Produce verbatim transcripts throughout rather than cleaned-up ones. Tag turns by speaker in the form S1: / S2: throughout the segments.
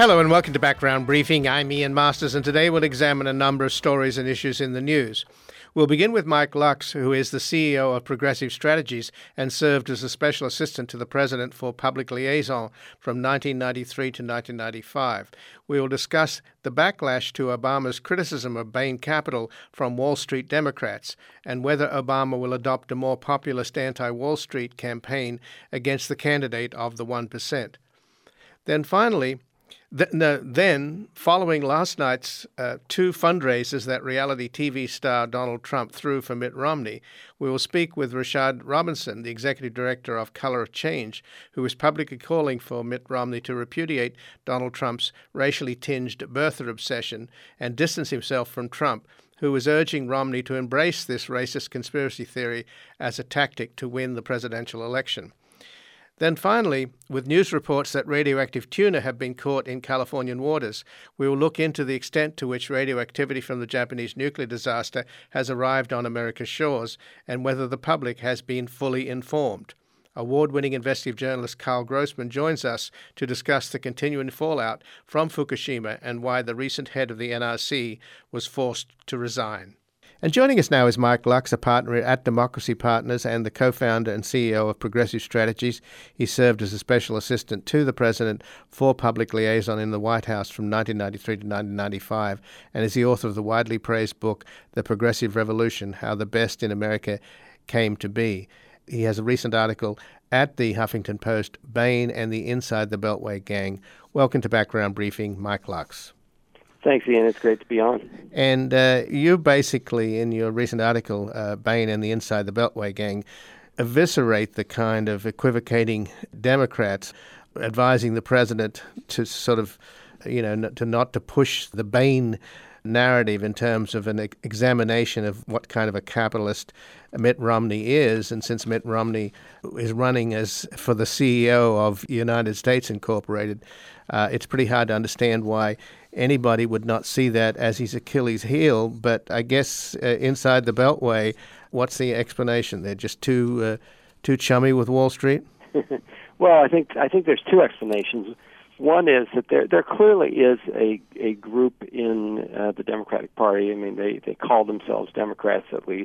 S1: Hello and welcome to Background Briefing. I'm Ian Masters, and today we'll examine a number of stories and issues in the news. We'll begin with Mike Lux, who is the C E O of Progressive Strategies and served as a special assistant to the president for public liaison from nineteen ninety-three to nineteen ninety-five. We will discuss the backlash to Obama's criticism of Bain Capital from Wall Street Democrats and whether Obama will adopt a more populist anti-Wall Street campaign against the candidate of the one percent. Then finally, Th- no, then, following last night's uh, two fundraisers that reality T V star Donald Trump threw for Mitt Romney, we will speak with Rashad Robinson, the executive director of Color of Change, who is publicly calling for Mitt Romney to repudiate Donald Trump's racially tinged birther obsession and distance himself from Trump, who is urging Romney to embrace this racist conspiracy theory as a tactic to win the presidential election. Then finally, with news reports that radioactive tuna have been caught in Californian waters, we will look into the extent to which radioactivity from the Japanese nuclear disaster has arrived on America's shores and whether the public has been fully informed. Award-winning investigative journalist Carl Grossman joins us to discuss the continuing fallout from Fukushima and why the recent head of the N R C was forced to resign. And joining us now is Mike Lux, a partner at Democracy Partners and the co-founder and C E O of Progressive Strategies. He served as a special assistant to the president for public liaison in the White House from nineteen ninety-three to nineteen ninety-five and is the author of the widely praised book, The Progressive Revolution, How the Best in America Came to Be. He has a recent article at the Huffington Post, Bain and the Inside the Beltway Gang. Welcome to Background Briefing, Mike Lux.
S2: Thanks, Ian. It's great to be on.
S1: And uh, you basically, in your recent article, uh, Bain and the Inside the Beltway Gang, eviscerate the kind of equivocating Democrats advising the president to sort of, you know, to not to push the Bain narrative in terms of an examination of what kind of a capitalist Mitt Romney is. And since Mitt Romney is running as for the C E O of United States Incorporated, uh, it's pretty hard to understand why anybody would not see that as his Achilles heel. But I guess uh, inside the Beltway, what's the explanation? They're just too uh, too chummy with Wall Street?
S2: Well, I think I think there's two explanations. One is that there there clearly is a, a group in uh, the Democratic Party. I mean, they, they call themselves Democrats at least,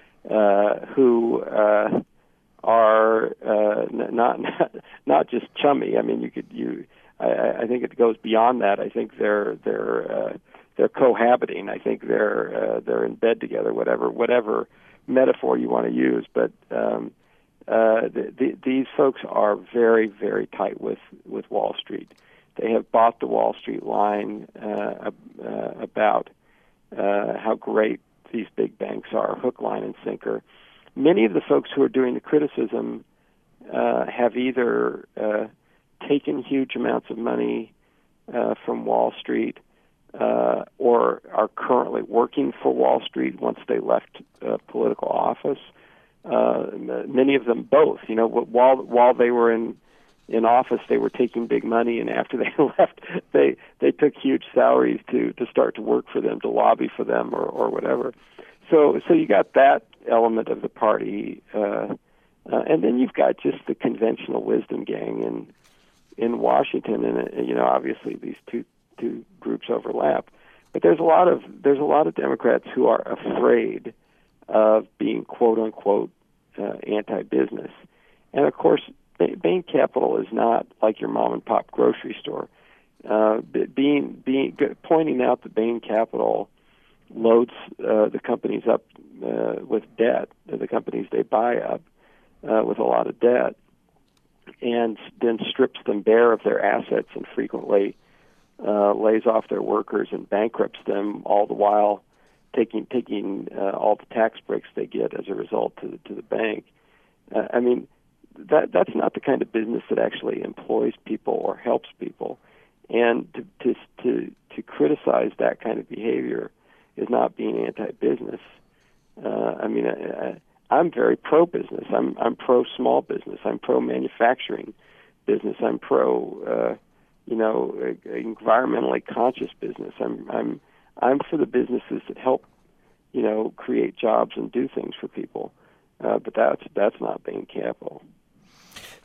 S2: uh, who uh, are uh, not, not not just chummy. I mean, you could you. I, I think it goes beyond that. I think they're they're uh, they're cohabiting. I think they're uh, they're in bed together. Whatever whatever metaphor you want to use, but. Um, Uh, the, the, these folks are very, very tight with, with Wall Street. They have bought the Wall Street line uh, uh, about uh, how great these big banks are, hook, line, and sinker. Many of the folks who are doing the criticism uh, have either uh, taken huge amounts of money uh, from Wall Street uh, or are currently working for Wall Street once they left uh, political office. Uh, many of them both. You know, while while they were in in office, they were taking big money, and after they left, they they took huge salaries to to start to work for them, to lobby for them, or or whatever. So so you got that element of the party, uh, uh, and then you've got just the conventional wisdom gang in in Washington, and uh, you know, obviously these two two groups overlap. But there's a lot of there's a lot of Democrats who are afraid of being quote unquote uh, anti-business. And of course, Bain Capital is not like your mom and pop grocery store. Uh, being being pointing out that Bain Capital loads uh, the companies up uh, with debt, the companies they buy up uh, with a lot of debt, and then strips them bare of their assets and frequently uh, lays off their workers and bankrupts them, all the while taking taking uh, all the tax breaks they get as a result to the, to the bank. Uh, I mean, that that's not the kind of business that actually employs people or helps people. And to to to, to criticize that kind of behavior is not being anti-business. Uh, I mean, I, I'm very pro-business. I'm I'm pro-small business. I'm pro-manufacturing business. I'm pro, uh, you know, environmentally conscious business. I'm I'm I'm for the businesses that help, you know, create jobs and do things for people. Uh, but that's that's not Bain Capital.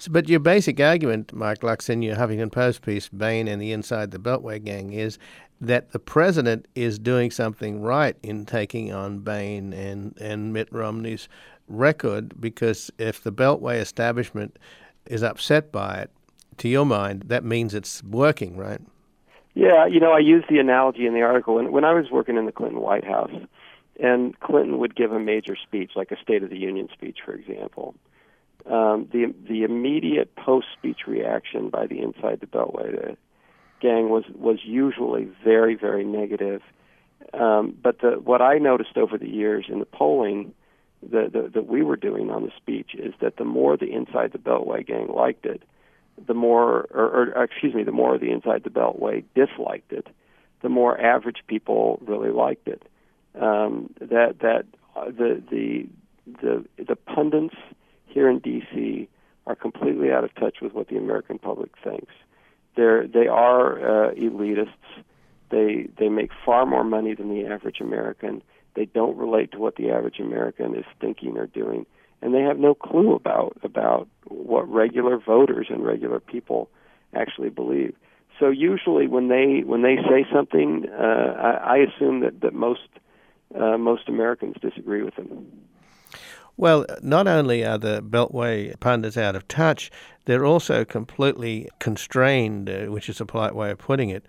S1: But your basic argument, Mike Lux, in your Huffington Post piece, Bain and the Inside the Beltway Gang, is that the president is doing something right in taking on Bain and, and Mitt Romney's record, because if the Beltway establishment is upset by it, to your mind, that means it's working, right?
S2: Yeah, you know, I used the analogy in the article. When, when I was working in the Clinton White House, and Clinton would give a major speech, like a State of the Union speech, for example, um, the the immediate post-speech reaction by the Inside the Beltway the gang was, was usually very, very negative. Um, but the, what I noticed over the years in the polling that, that, that we were doing on the speech is that the more the Inside the Beltway gang liked it, the more, or, or excuse me, the more the Inside the Beltway disliked it, the more average people really liked it. Um, that that uh, the the the the pundits here in D C are completely out of touch with what the American public thinks. They're they are uh, elitists. They they make far more money than the average American. They don't relate to what the average American is thinking or doing, and they have no clue about about what regular voters and regular people actually believe. So usually, when they when they say something, uh, I, I assume that that most uh, most Americans disagree with them.
S1: Well, not only are the Beltway pundits out of touch, they're also completely constrained, uh, which is a polite way of putting it,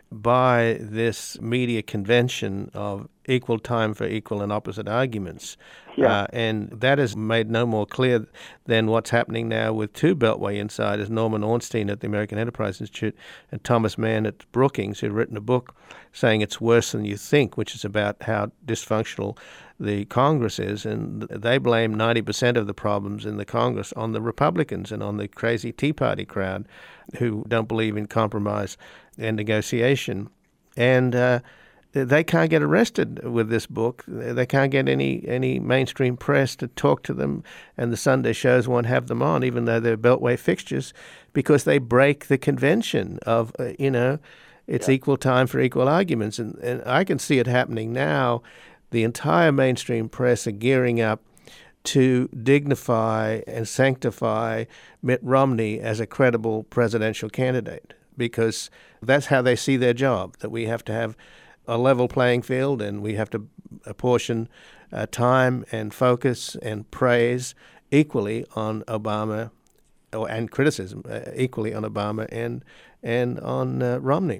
S1: by this media convention of equal time for equal and opposite arguments.
S2: Yeah.
S1: Uh, and that is made no more clear than what's happening now with two Beltway insiders, Norman Ornstein at the American Enterprise Institute and Thomas Mann at Brookings, who've written a book saying it's worse than you think, which is about how dysfunctional the Congress is. And they blame ninety percent of the problems in the Congress on the Republicans and on the crazy Tea Party crowd who don't believe in compromise and negotiation. And uh, they can't get arrested with this book. They can't get any, any mainstream press to talk to them, and the Sunday shows won't have them on, even though they're Beltway fixtures, because they break the convention of, uh, you know, it's yeah. equal time for equal arguments. And, and I can see it happening now. The entire mainstream press are gearing up to dignify and sanctify Mitt Romney as a credible presidential candidate, because that's how they see their job, that we have to have a level playing field and we have to apportion uh, time and focus and praise equally on Obama, or, and criticism uh, equally on Obama and and on uh, Romney.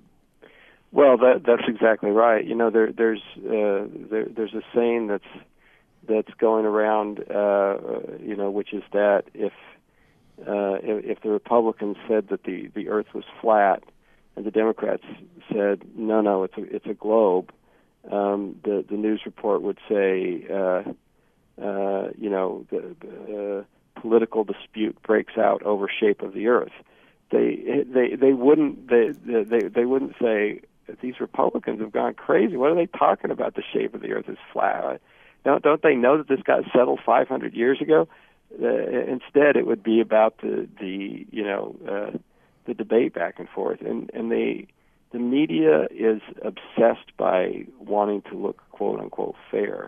S2: Well, that, that's exactly right. You know, there, there's uh, there, there's a saying that's that's going around, uh, you know, which is that if uh, if, if the Republicans said that the, the Earth was flat, and the Democrats said no, no, it's a it's a globe, um, the the news report would say, uh, uh, you know, the, the uh, political dispute breaks out over shape of the Earth. They they they wouldn't they they they wouldn't say these Republicans have gone crazy. What are they talking about? The shape of the Earth is flat. Don't don't they know that this got settled five hundred years ago? Uh, instead, it would be about the the you know uh, the debate back and forth, and and they the media is obsessed by wanting to look quote unquote fair,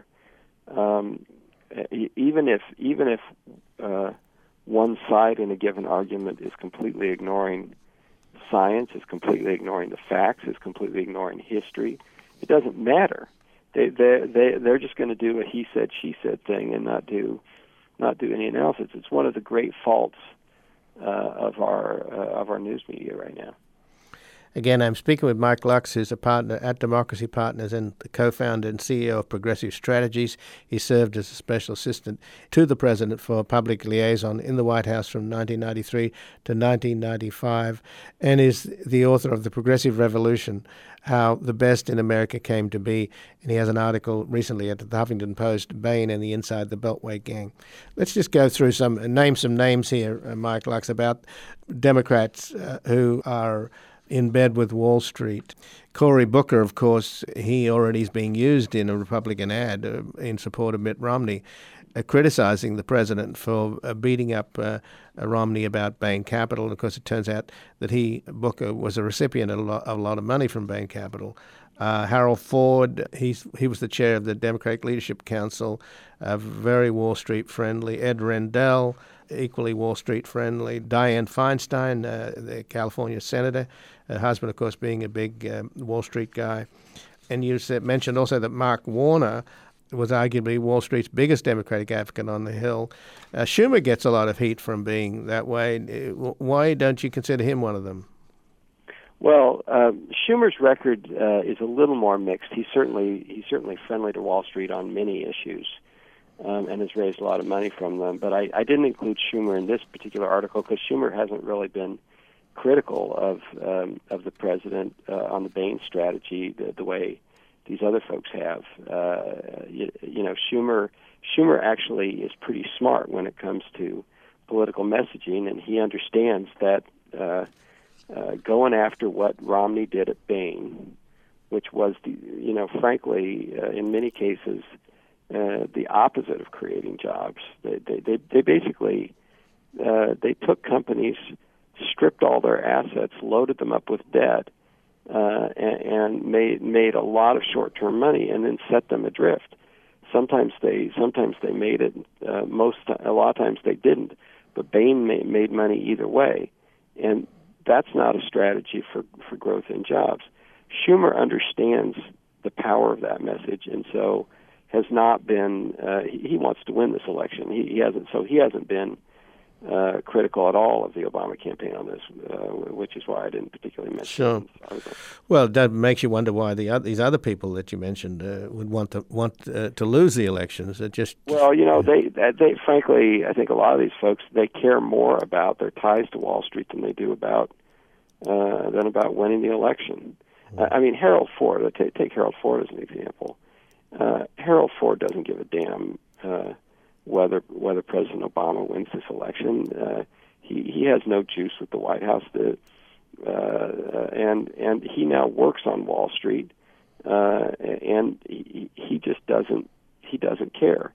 S2: um, even if even if uh, one side in a given argument is completely ignoring science, is completely ignoring the facts, is completely ignoring history. It doesn't matter. They they they they're just going to do a he said she said thing and not do not do any analysis. It's one of the great faults uh, of our uh, of our news media right now.
S1: Again, I'm speaking with Mike Lux, who's a partner at Democracy Partners and the co-founder and C E O of Progressive Strategies. He served as a special assistant to the president for public liaison in the White House from nineteen ninety-three to nineteen ninety-five, and is the author of The Progressive Revolution, How the Best in America Came to Be. And he has an article recently at the Huffington Post, Bain and the Inside the Beltway Gang. Let's just go through some, name some names here, uh, Mike Lux, about Democrats uh, who are in bed with Wall Street. Cory Booker, of course, he already is being used in a Republican ad uh, in support of Mitt Romney, uh, criticizing the president for uh, beating up uh, uh, Romney about Bain Capital. And of course, it turns out that he, Booker, was a recipient of a lot, of a lot of money from Bain Capital. Uh, Harold Ford, he's, he was the chair of the Democratic Leadership Council, uh, very Wall Street friendly. Ed Rendell, equally Wall Street friendly. Dianne Feinstein, uh, the California senator, her husband, of course, being a big um, Wall Street guy. And you said, mentioned also that Mark Warner was arguably Wall Street's biggest Democratic advocate on the Hill. Uh, Schumer gets a lot of heat from being that way. Why don't you consider him one of them?
S2: Well, uh, Schumer's record uh, is a little more mixed. He's certainly he's certainly friendly to Wall Street on many issues, um, and has raised a lot of money from them. But I, I didn't include Schumer in this particular article because Schumer hasn't really been critical of um, of the president uh, on the Bain strategy the, the way these other folks have. Uh, you, you know, Schumer Schumer actually is pretty smart when it comes to political messaging, and he understands that. Uh, Uh, going after what Romney did at Bain, which was, the, you know, frankly, uh, in many cases, uh, the opposite of creating jobs. They they they, they basically uh, they took companies, stripped all their assets, loaded them up with debt, uh, and, and made made a lot of short-term money, and then set them adrift. Sometimes they sometimes they made it. Uh, most a lot of times they didn't, but Bain made, made money either way, and that's not a strategy for, for growth in jobs. Schumer understands the power of that message, and so has not been. Uh, he, he wants to win this election. He, he hasn't. So he hasn't been uh, critical at all of the Obama campaign on this, uh, which is why I didn't particularly mention.
S1: Sure.
S2: It.
S1: Well, that makes you wonder why the other, these other people that you mentioned uh, would want to want uh, to lose the elections. It just
S2: well, you know, they they frankly, I think a lot of these folks they care more about their ties to Wall Street than they do about uh, than about winning the election. Mm-hmm. I mean, Harold Ford. Take, take Harold Ford as an example. Uh, Harold Ford doesn't give a damn uh, whether whether President Obama wins this election. Uh, he he has no juice with the White House. The, uh, and and he now works on Wall Street, uh, and he, he just doesn't he doesn't care.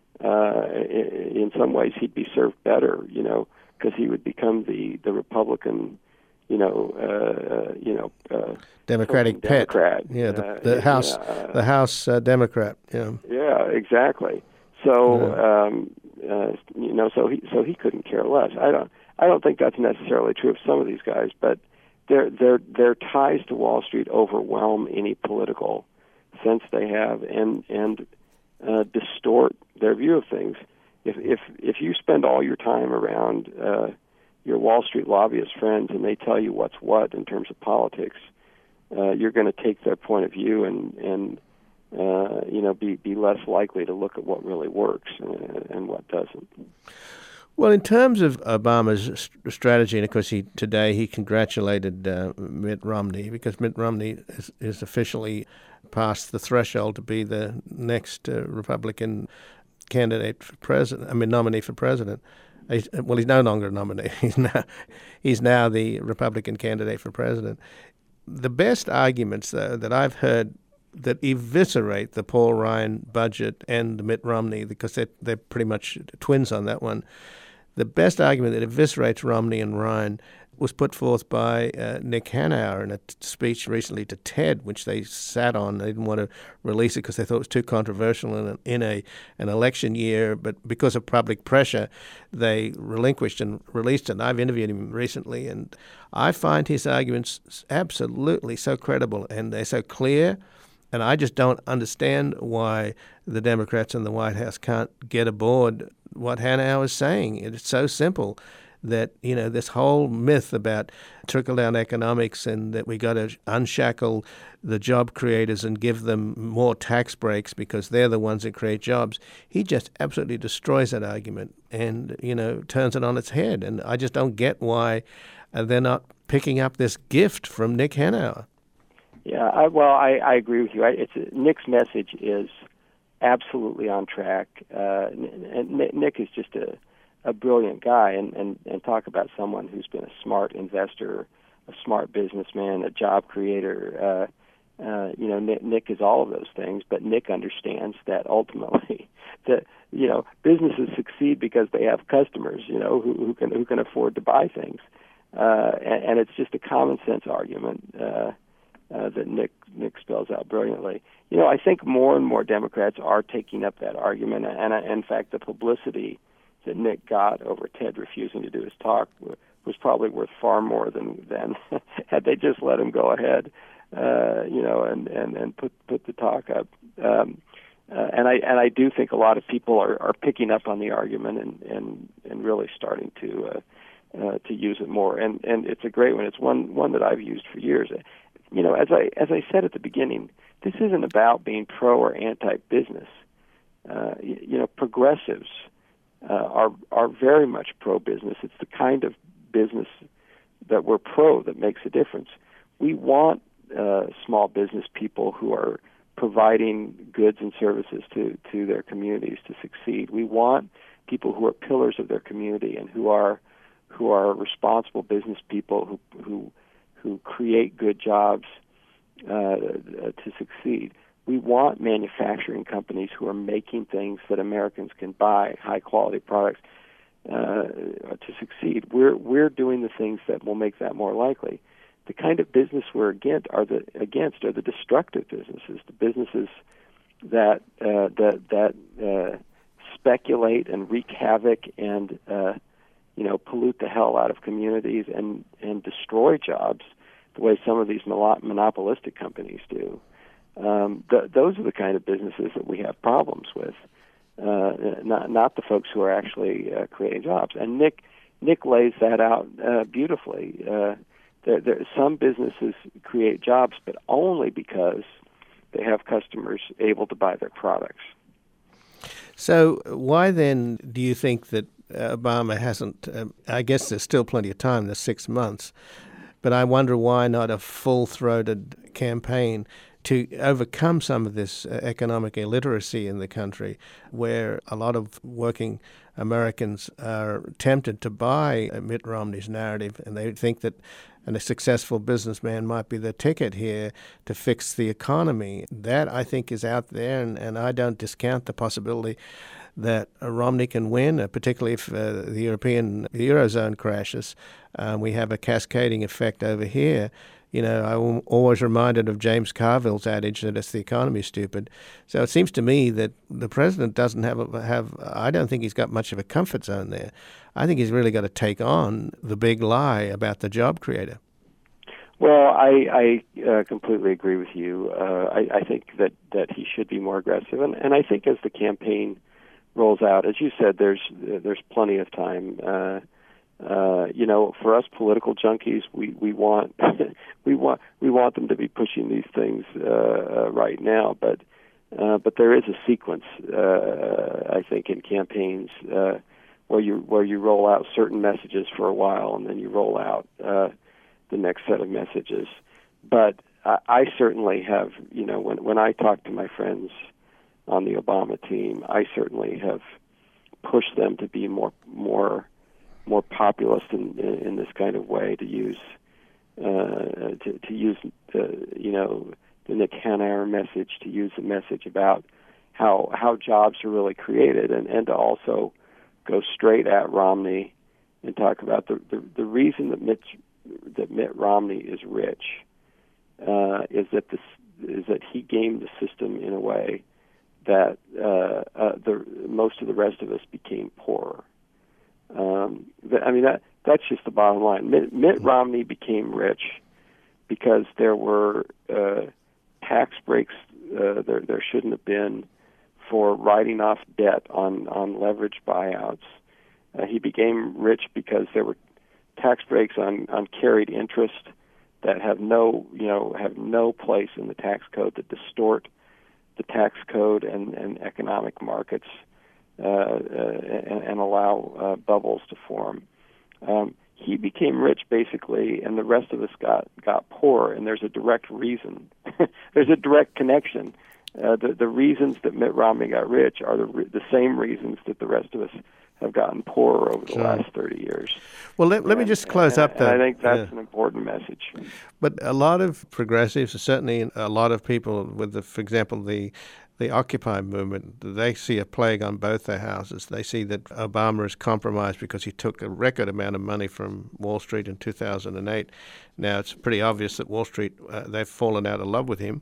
S2: Uh, in some ways, he'd be served better, you know, because he would become the the Republican, you know, uh, you know, uh,
S1: Democratic pet.
S2: Democrat.
S1: Yeah, the, the
S2: uh,
S1: House,
S2: uh,
S1: the House uh, Democrat. Yeah.
S2: Yeah, exactly. So,
S1: Yeah.
S2: um, uh, you know, so he so he couldn't care less. I don't I don't think that's necessarily true of some of these guys, but their their their ties to Wall Street overwhelm any political sense they have, and and uh, distort their view of things. If if if you spend all your time around uh, your Wall Street lobbyist friends and they tell you what's what in terms of politics, uh, you're going to take their point of view and and uh, you know be be less likely to look at what really works and, and what doesn't.
S1: Well, in terms of Obama's st- strategy, and of course, he today he congratulated uh, Mitt Romney because Mitt Romney is, is officially past the threshold to be the next uh, Republican candidate for president. I mean, nominee for president. He's, well, he's no longer a nominee. He's now he's now the Republican candidate for president. The best arguments, though, that I've heard that eviscerate the Paul Ryan budget and the Mitt Romney, because they're, they're pretty much twins on that one. The best argument that eviscerates Romney and Ryan was put forth by uh, Nick Hanauer in a t- speech recently to TED, which they sat on. They didn't want to release it because they thought it was too controversial in, a, in a an election year, but because of public pressure, they relinquished and released it. And I've interviewed him recently, and I find his arguments absolutely so credible, and they're so clear. And I just don't understand why the Democrats in the White House can't get aboard what Hanauer is saying. It's so simple that, you know, this whole myth about trickle-down economics and that we got to unshackle the job creators and give them more tax breaks because they're the ones that create jobs. He just absolutely destroys that argument and, you know, turns it on its head. And I just don't get why they're not picking up this gift from Nick Hanauer.
S2: Yeah, I, well, I, I agree with you. I, it's Nick's message is absolutely on track. Uh, and Nick is just a, a brilliant guy, and, and, and talk about someone who's been a smart investor, a smart businessman, a job creator. Uh, uh, you know, Nick, Nick is all of those things, but Nick understands that ultimately that, you know, businesses succeed because they have customers, you know, who, who can who can afford to buy things. Uh, and, and it's just a common sense argument. Uh, Uh, that Nick Nick spells out brilliantly. You know, I think more and more Democrats are taking up that argument, and, and in fact, the publicity that Nick got over Ted refusing to do his talk was probably worth far more than than had they just let him go ahead, uh, you know, and, and, and put put the talk up. Um, uh, and I and I do think a lot of people are, are picking up on the argument and, and, and really starting to uh, uh, to use it more. And, and it's a great one. It's one one that I've used for years. You know, as I as I said at the beginning, this isn't about being pro or anti-business. Uh, you, you know, progressives uh, are are very much pro-business. It's the kind of business that we're pro that makes a difference. We want uh, small business people who are providing goods and services to, to their communities to succeed. We want people who are pillars of their community and who are who are responsible business people who who who create good jobs uh, to succeed. We want manufacturing companies who are making things that Americans can buy, high quality products, uh, to succeed. We're we're doing the things that will make that more likely. The kind of business we're against are the against are the destructive businesses, the businesses that uh, that that uh, speculate and wreak havoc and uh, you know pollute the hell out of communities and and destroy jobs the way some of these monopolistic companies do. Um, th- those are the kind of businesses that we have problems with, uh, not not the folks who are actually uh, creating jobs. And Nick Nick lays that out uh, beautifully. Uh, there, there, some businesses create jobs, but only because they have customers able to buy their products.
S1: So why then do you think that Obama hasn't? Uh, I guess there's still plenty of time. There's six months, but I wonder why not a full-throated campaign to overcome some of this uh, economic illiteracy in the country, where a lot of working Americans are tempted to buy Mitt Romney's narrative, and they think that and a successful businessman might be the ticket here to fix the economy. That, I think, is out there, and, and I don't discount the possibility that uh, Romney can win, uh, particularly if uh, the European the Eurozone crashes. Uh, we have a cascading effect over here. You know, I'm always reminded of James Carville's adage that it's the economy, stupid. So it seems to me that the president doesn't have, a, have I don't think he's got much of a comfort zone there. I think he's really got to take on the big lie about the job creator.
S2: Well, I, I uh, completely agree with you. Uh, I, I think that, that he should be more aggressive. And, and I think as the campaign rolls out, as you said, there's there's plenty of time. Uh, Uh, you know, for us political junkies, we, we want we want we want them to be pushing these things uh, uh, right now. But uh, but there is a sequence, uh, I think, in campaigns uh, where you where you roll out certain messages for a while and then you roll out uh, the next set of messages. But I, I certainly have, you know, when when I talk to my friends on the Obama team, I certainly have pushed them to be more more. more populist in, in, in this kind of way, to use uh, to, to use the you know the Nick Hanauer message, to use the message about how how jobs are really created, and, and to also go straight at Romney and talk about the the, the reason that Mitt that Mitt Romney is rich uh, is that this is that he gamed the system in a way that uh, uh, the most of the rest of us became poorer. Um, I mean, that that's just the bottom line. Mitt, Mitt Romney became rich because there were uh, tax breaks uh, there there shouldn't have been for writing off debt on, on leveraged buyouts. Uh, he became rich because there were tax breaks on, on carried interest that have no you know have no place in the tax code, that distort the tax code and, and economic markets. Uh, uh, and, and allow uh, bubbles to form. Um, he became rich, basically, and the rest of us got, got poor, and there's a direct reason. There's a direct connection. Uh, the, the reasons that Mitt Romney got rich are the, the same reasons that the rest of us have gotten poorer over the
S1: sure.
S2: last thirty years.
S1: Well, let, let
S2: and,
S1: me just close
S2: and,
S1: up that.
S2: I think that's
S1: yeah.
S2: an important message.
S1: But a lot of progressives, certainly a lot of people with, the, for example, the the Occupy movement, they see a plague on both their houses. They see that Obama is compromised because he took a record amount of money from Wall Street in two thousand eight. Now, it's pretty obvious that Wall Street, uh, they've fallen out of love with him.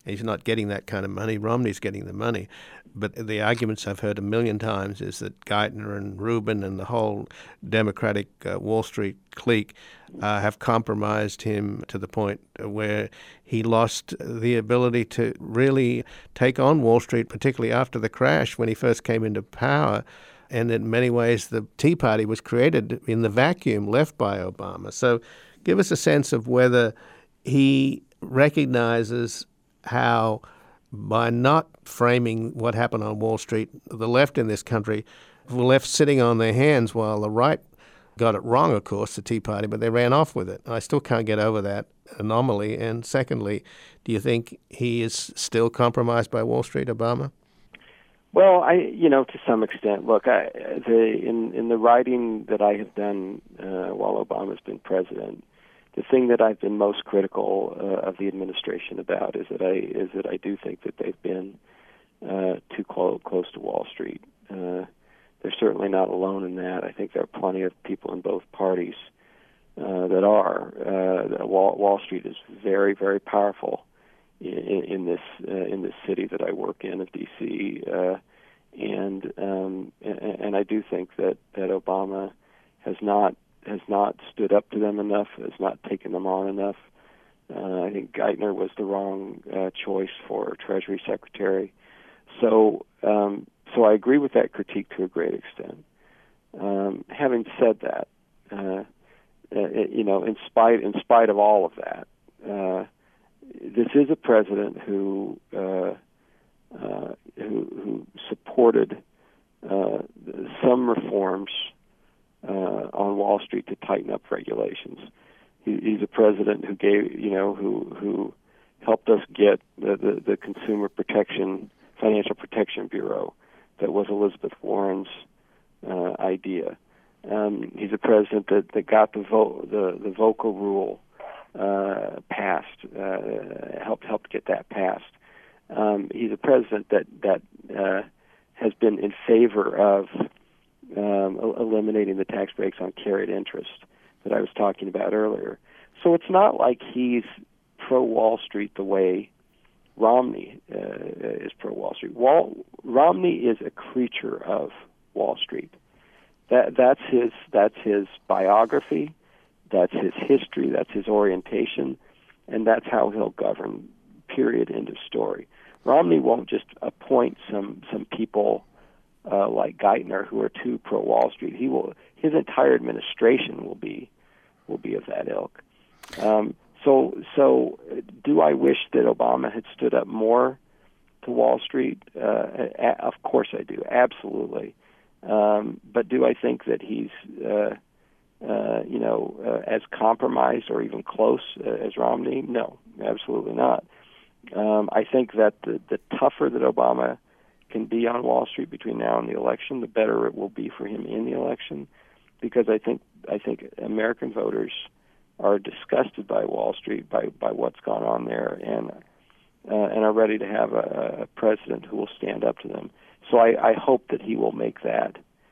S1: He's not getting that kind of money. Romney's getting the money. But the arguments I've heard a million times is that Geithner and Rubin and the whole Democratic uh, Wall Street clique uh, have compromised him to the point where he lost the ability to really take on Wall Street, particularly after the crash when he first came into power. And in many ways, the Tea Party was created in the vacuum left by Obama. So give us a sense of whether he recognizes how, by not framing what happened on Wall Street, the left in this country were left sitting on their hands while the right got it wrong, of course, the Tea Party, but they ran off with it. I still can't get over that anomaly. And secondly, do you think he is still compromised by Wall Street, Obama?
S2: Well, I, you know, to some extent. Look, I, the, in in the writing that I have done uh, while Obama's been president, the thing that I've been most critical uh, of the administration about is that I is that I do think that they've been uh, too close close to Wall Street. Uh, they're certainly not alone in that. I think there are plenty of people in both parties uh, that are. Uh, Wall, Wall Street is very, very powerful in, in this uh, in this city that I work in, of D C, uh, and, um, and and I do think that that Obama has not. has not stood up to them enough, has not taken them on enough. Uh, I think Geithner was the wrong uh, choice for Treasury Secretary. So um, so I agree with that critique to a great extent. Um, having said that, uh, it, you know, in spite in spite of all of that, uh, this is a president who uh, uh, who, who supported uh, some reforms Uh, on Wall Street to tighten up regulations. He, he's a president who gave, you know, who who helped us get the, the, the Consumer Protection, Financial Protection Bureau that was Elizabeth Warren's uh, idea. Um, he's a president that, that got the vo- the, the VOCA rule uh, passed, uh, helped helped get that passed. Um, he's a president that that uh, has been in favor of Um, eliminating the tax breaks on carried interest that I was talking about earlier. So it's not like he's pro-Wall Street the way Romney uh, is pro-Wall Street. Wall, Romney is a creature of Wall Street. That that's his that's his biography, that's his history, that's his orientation, and that's how he'll govern. Period. End of story. Romney won't just appoint some some people Uh, like Geithner, who are too pro-Wall Street. He will, his entire administration will be, will be of that ilk. Um, so, so, do I wish that Obama had stood up more to Wall Street? Uh, a- of course, I do, absolutely. Um, but do I think that he's, uh, uh, you know, uh, as compromised or even close uh, as Romney? No, absolutely not. Um, I think that the, the tougher that Obama can be on Wall Street between now and the election, the better it will be for him in the election, because I think I think American voters are disgusted by Wall Street, by, by what's gone on there, and uh, and are ready to have a, a president who will stand up to them. So I, I hope that he will make that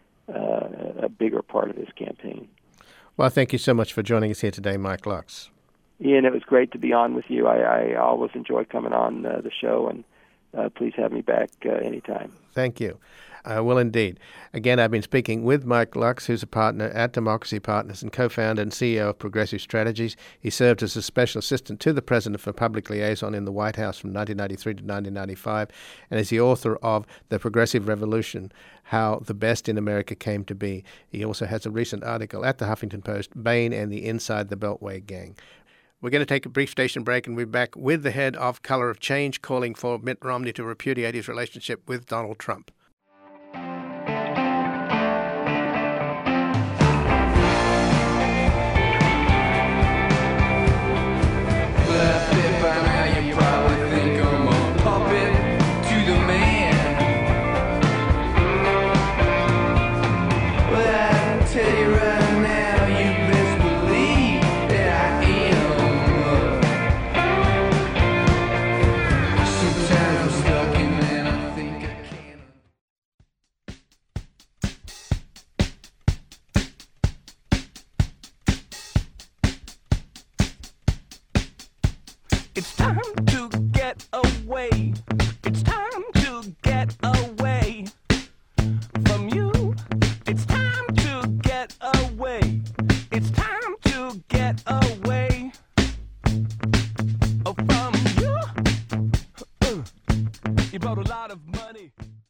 S2: uh, a bigger part of his campaign.
S1: Well, thank you so much for joining us here today, Mike Lux.
S2: Ian, it was great to be on with you. I, I always enjoy coming on uh, the show, and Uh, please have me back uh, anytime.
S1: Thank you. I will indeed. Again, I've been speaking with Mike Lux, who's a partner at Democracy Partners and co-founder and C E O of Progressive Strategies. He served as a special assistant to the President for Public Liaison in the White House from nineteen ninety-three to nineteen ninety-five, and is the author of The Progressive Revolution, How the Best in America Came to Be. He also has a recent article at the Huffington Post, Bain and the Inside the Beltway Gang. We're going to take a brief station break, and we'll be back with the head of Color of Change calling for Mitt Romney to repudiate his relationship with Donald Trump.
S3: It's time to get away. away. It's time to get away from you. It's time to get away. It's time to get away from you. Uh, you brought a lot of money.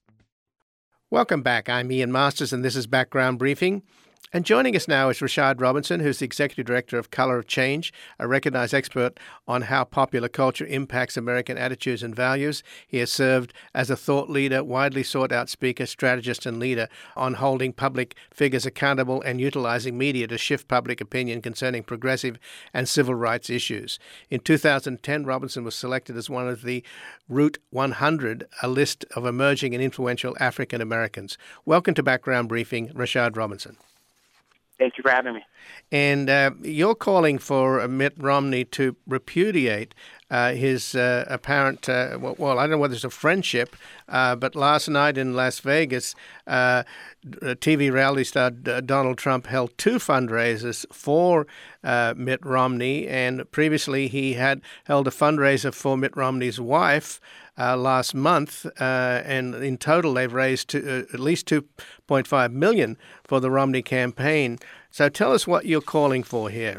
S1: Welcome back. I'm Ian Masters, and this is Background Briefing. And joining us now is Rashad Robinson, who's the Executive Director of Color of Change, a recognized expert on how popular culture impacts American attitudes and values. He has served as a thought leader, widely sought-out speaker, strategist, and leader on holding public figures accountable and utilizing media to shift public opinion concerning progressive and civil rights issues. In two thousand ten, Robinson was selected as one of the Route one hundred, a list of emerging and influential African Americans. Welcome to Background Briefing, Rashad Robinson.
S4: Thank you for having me.
S1: And uh, you're calling for Mitt Romney to repudiate uh, his uh, apparent, uh, well, well, I don't know whether it's a friendship, uh, but last night in Las Vegas, uh, T V reality star Donald Trump held two fundraisers for uh, Mitt Romney, and previously he had held a fundraiser for Mitt Romney's wife Uh, last month, uh, and in total they've raised to, uh, at least two point five million dollars for the Romney campaign. So tell us what you're calling for here.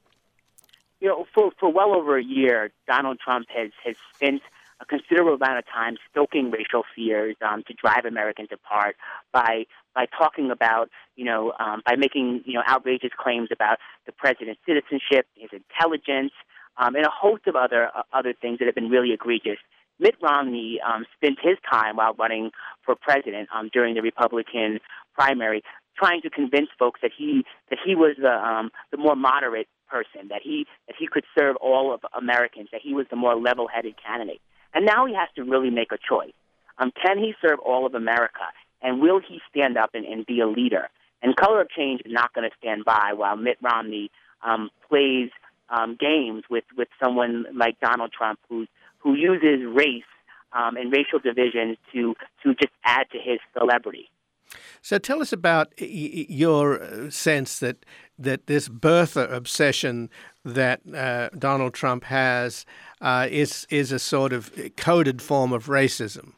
S4: You know, for, for well over a year, Donald Trump has, has spent a considerable amount of time stoking racial fears um, to drive Americans apart by by talking about, you know, um, by making, you know, outrageous claims about the president's citizenship, his intelligence, um, and a host of other uh, other things that have been really egregious. Mitt Romney um, spent his time while running for president um, during the Republican primary trying to convince folks that he that he was the um, the more moderate person, that he that he could serve all of Americans, that he was the more level-headed candidate. And now he has to really make a choice. Um, can he serve all of America? And will he stand up and, and be a leader? And Color of Change is not going to stand by while Mitt Romney um, plays um, games with, with someone like Donald Trump, who's who uses race um, and racial divisions to to just add to his celebrity.
S1: So tell us about y- your sense that that this birther obsession that uh, Donald Trump has uh, is is a sort of coded form of racism.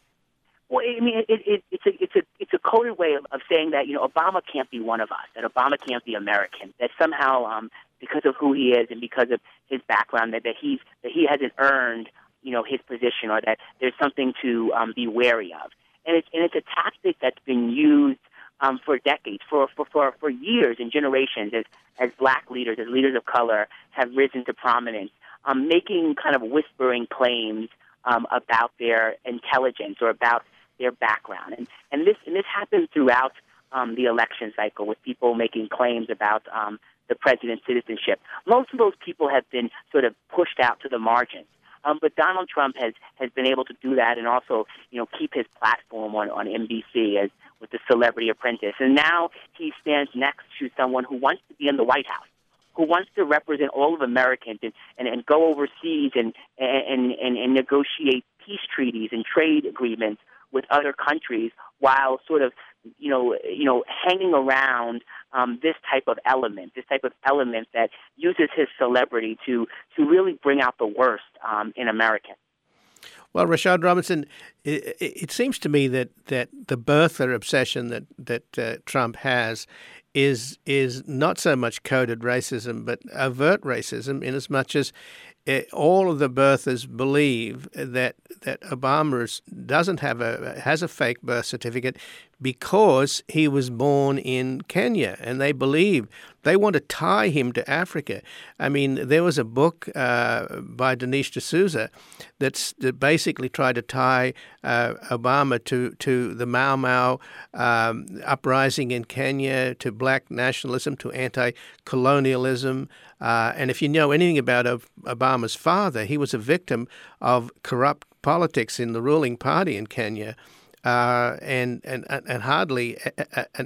S4: Well, I mean, it, it, it's a it's a it's a coded way of, of saying that, you know, Obama can't be one of us, that Obama can't be American, that somehow um, because of who he is and because of his background, that, that he's that he hasn't earned, you know, his position, or that there's something to um, be wary of. And it's and it's a tactic that's been used um, for decades, for, for for for years and generations, as as black leaders, as leaders of color have risen to prominence, um, making kind of whispering claims um, about their intelligence or about their background. And and this and this happens throughout um, the election cycle, with people making claims about um, the president's citizenship. Most of those people have been sort of pushed out to the margins. Um, but Donald Trump has, has been able to do that and also, you know, keep his platform on, on N B C as with the Celebrity Apprentice. And now he stands next to someone who wants to be in the White House, who wants to represent all of Americans and, and, and go overseas and, and, and, and negotiate peace treaties and trade agreements with other countries, while sort of, you know, you know, hanging around um, this type of element, this type of element that uses his celebrity to to really bring out the worst um, in Americans.
S1: Well, Rashad Robinson, it, it seems to me that, that the birther obsession that that uh, Trump has is is not so much coded racism, but overt racism, in as much as uh, all of the birthers believe that that Obama doesn't have a has a fake birth certificate because he was born in Kenya, and they believe they want to tie him to Africa. I mean, there was a book uh, by Dinesh D'Souza that's, that basically tried to tie uh, Obama to, to the Mau Mau um, uprising in Kenya, to black nationalism, to anti-colonialism. Uh, and if you know anything about Obama's father, he was a victim of corrupt politics in the ruling party in Kenya. Uh, and, and and hardly a, a, an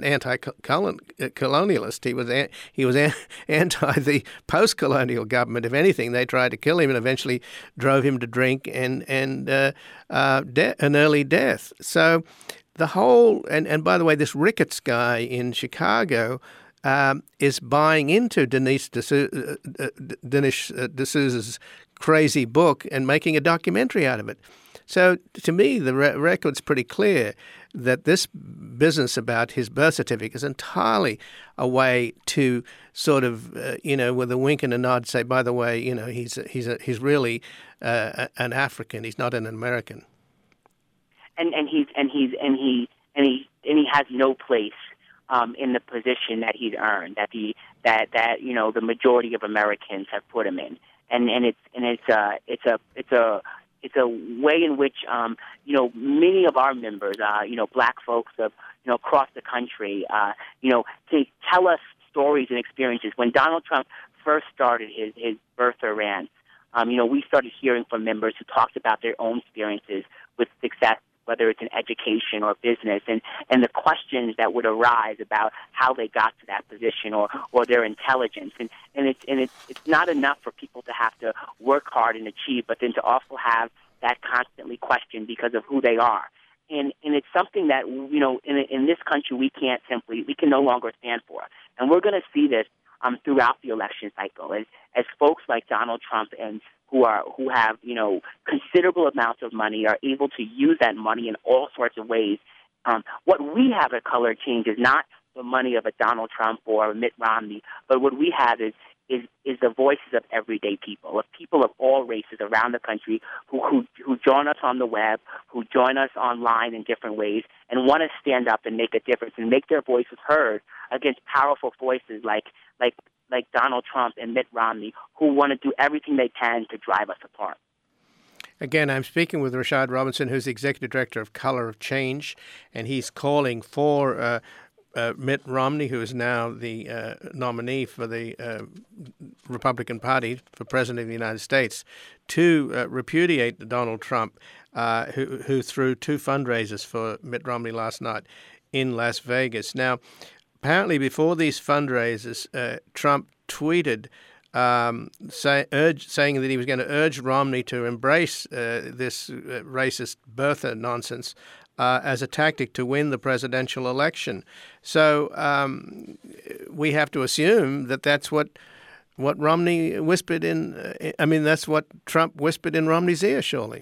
S1: anti-colonialist. He was a, he was a, anti the post-colonial government. If anything, they tried to kill him and eventually drove him to drink and and uh, uh, de- an early death. So the whole and, and by the way, this Ricketts guy in Chicago um, is buying into Dinesh D'Souza, uh, Dinesh D'Souza's crazy book and making a documentary out of it. So to me, the re- record's pretty clear that this business about his birth certificate is entirely a way to sort of, uh, you know, with a wink and a nod, say, by the way, you know, he's he's a, he's really uh, an African. He's not an American.
S4: And and he's and he's and he and he and he has no place um, in the position that he's earned, that the that that you know the majority of Americans have put him in, and and it's and it's uh it's a it's a it's a way in which um, you know many of our members, uh, you know, black folks of you know across the country, uh, you know, to tell us stories and experiences. When Donald Trump first started his his birther rant, um, you know, we started hearing from members who talked about their own experiences with success, whether it's in education or business, and, and the questions that would arise about how they got to that position or, or their intelligence. And, and, it's, and it's, it's not enough for people to have to work hard and achieve, but then to also have that constantly questioned because of who they are. And, and it's something that, you know, in, in this country we can't simply, we can no longer stand for. And we're going to see this um, throughout the election cycle as, as folks like Donald Trump and who are who have you know considerable amounts of money are able to use that money in all sorts of ways. Um, what we have at Color Change is not the money of a Donald Trump or a Mitt Romney, but what we have is is is the voices of everyday people, of people of all races around the country who who who join us on the web, who join us online in different ways, and want to stand up and make a difference and make their voices heard against powerful voices like like. like Donald Trump and Mitt Romney, who want to do everything they can to drive us apart.
S1: Again, I'm speaking with Rashad Robinson, who's the Executive Director of Color of Change, and he's calling for uh, uh, Mitt Romney, who is now the uh, nominee for the uh, Republican Party for President of the United States, to uh, repudiate Donald Trump, uh, who, who threw two fundraisers for Mitt Romney last night in Las Vegas. Now, apparently, before these fundraisers, uh, Trump tweeted um, say, urge, saying that he was going to urge Romney to embrace uh, this uh, racist birther nonsense uh, as a tactic to win the presidential election. So um, we have to assume that that's what what Romney whispered in. Uh, I mean, that's what Trump whispered in Romney's ear, surely.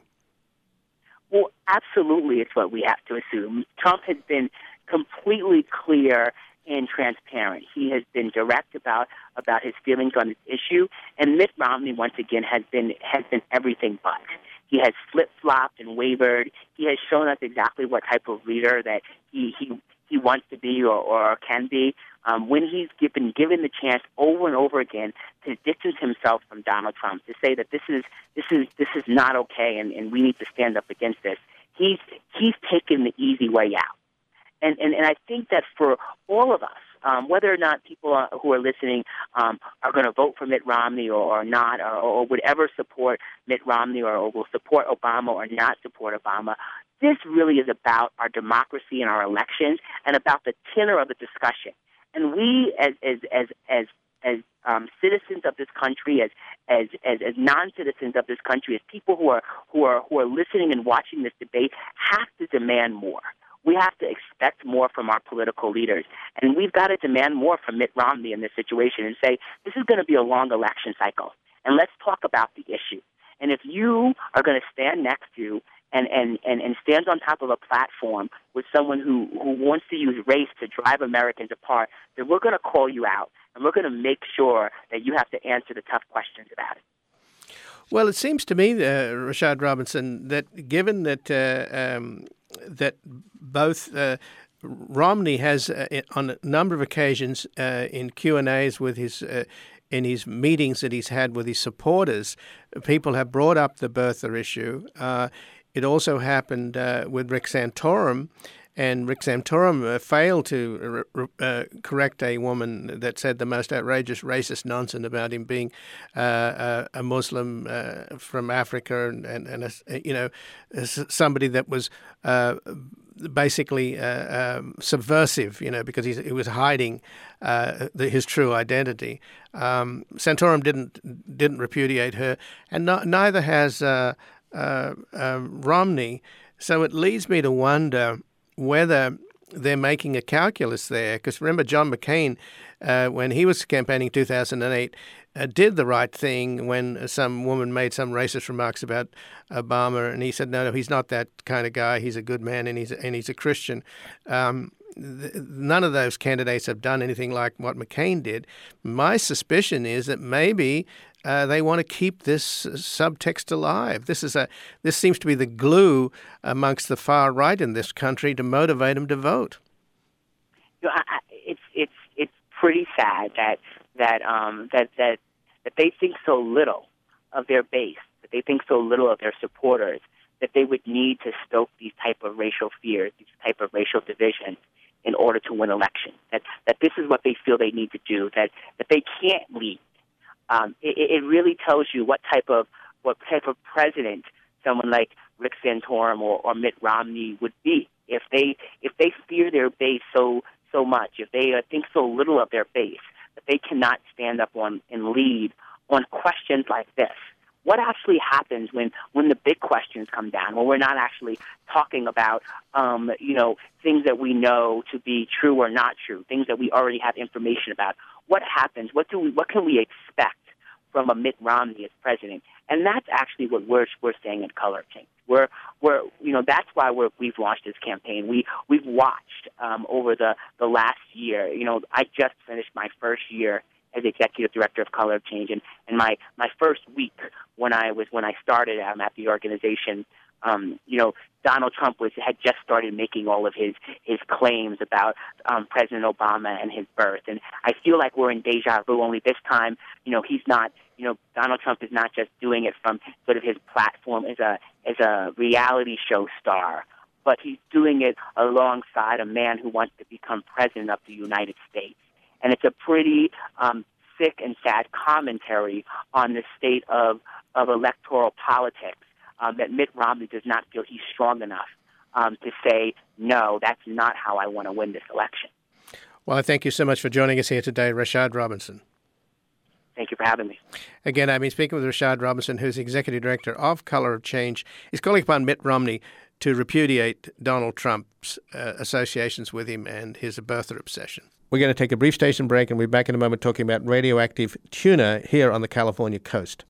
S4: Well, absolutely, it's what we have to assume. Trump has been completely clear and transparent. He has been direct about about his feelings on this issue, and Mitt Romney once again has been has been everything but. He has flip flopped and wavered. He has shown us exactly what type of leader that he he, he wants to be or, or can be. Um, when he's given given the chance over and over again to distance himself from Donald Trump, to say that this is this is this is not okay, and, and we need to stand up against this, he's he's taken the easy way out. And, and and I think that for all of us, um, whether or not people are, who are listening um, are going to vote for Mitt Romney or, or not, or, or would ever support Mitt Romney or, or will support Obama or not support Obama, this really is about our democracy and our elections and about the tenor of the discussion. And we, as as as as as um, citizens of this country, as as as, as non-citizens of this country, as people who are who are who are listening and watching this debate, have to demand more. We have to expect more from our political leaders. And we've got to demand more from Mitt Romney in this situation and say, this is going to be a long election cycle, and let's talk about the issue. And if you are going to stand next to and, and, and, and stand on top of a platform with someone who, who wants to use race to drive Americans apart, then we're going to call you out, and we're going to make sure that you have to answer the tough questions about it.
S1: Well, it seems to me, uh, Rashad Robinson, that given that uh, um, that both uh, Romney has, uh, on a number of occasions uh, in Q and A's with his uh, in his meetings that he's had with his supporters, people have brought up the birther issue. Uh, it also happened uh, with Rick Santorum. And Rick Santorum uh, failed to uh, correct a woman that said the most outrageous racist nonsense about him being uh, a, a Muslim uh, from Africa and, and, and a, you know, somebody that was uh, basically uh, um, subversive, you know, because he's, he was hiding uh, the, his true identity. Um, Santorum didn't didn't repudiate her, and no, neither has uh, uh, uh, Romney. So it leads me to wonder whether they're making a calculus there. Because remember, John McCain, uh, when he was campaigning in two thousand eight, uh, did the right thing when some woman made some racist remarks about Obama, and he said, no, no, he's not that kind of guy. He's a good man, and he's and he's a Christian. Um, th- none of those candidates have done anything like what McCain did. My suspicion is that maybe Uh, they want to keep this subtext alive. This is a. This seems to be the glue amongst the far right in this country to motivate them to vote.
S4: You know, I, it's it's it's pretty sad that that um, that that that they think so little of their base, that they think so little of their supporters, that they would need to stoke these type of racial fears, these type of racial divisions, in order to win elections. That that this is what they feel they need to do. That that they can't lead. Um, it, it really tells you what type of what type of president someone like Rick Santorum or, or Mitt Romney would be if they if they fear their base so so much, if they uh, think so little of their base that they cannot stand up on and lead on questions like this. What actually happens when, when the big questions come down, when we're not actually talking about um, you know things that we know to be true or not true, things that we already have information about? What happens? What do we? What can we expect from a Mitt Romney as president? And that's actually what we're we're saying in Color Change. We're we're you know that's why we're, we've launched this campaign. We we've watched um, over the, the last year. You know, I just finished my first year as executive director of Color Change, and, and my, my first week when I was when I started um, at the organization. Um, you know, Donald Trump was had just started making all of his, his claims about um, President Obama and his birth. And I feel like we're in deja vu, only this time, you know, he's not, you know, Donald Trump is not just doing it from sort of his platform as a as a reality show star, but he's doing it alongside a man who wants to become president of the United States. And it's a pretty um, sick and sad commentary on the state of, of electoral politics. Um, that Mitt Romney does not feel he's strong enough um, to say, no, that's not how I want to win this election.
S1: Well, I thank you so much for joining us here today, Rashad Robinson.
S4: Thank you for having me.
S1: Again, I've been speaking with Rashad Robinson, who's Executive Director of Color Change. He's calling upon Mitt Romney to repudiate Donald Trump's uh, associations with him and his birther obsession. We're going to take a brief station break, and we'll be back in a moment talking about radioactive tuna here on the California coast.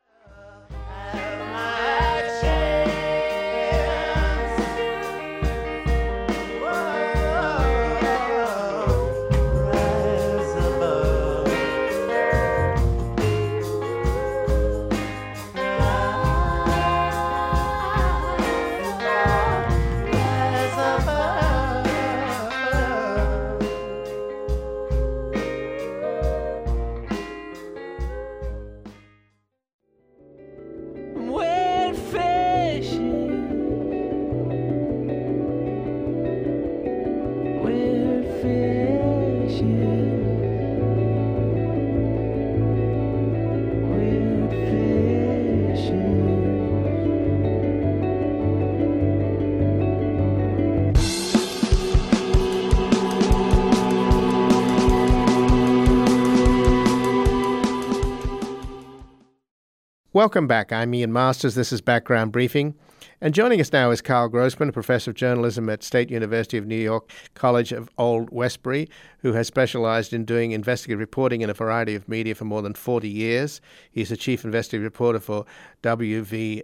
S1: Welcome back. I'm Ian Masters. This is Background Briefing. And joining us now is Carl Grossman, a professor of journalism at State University of New York College of Old Westbury, who has specialized in doing investigative reporting in a variety of media for more than forty years. He's the chief investigative reporter for W V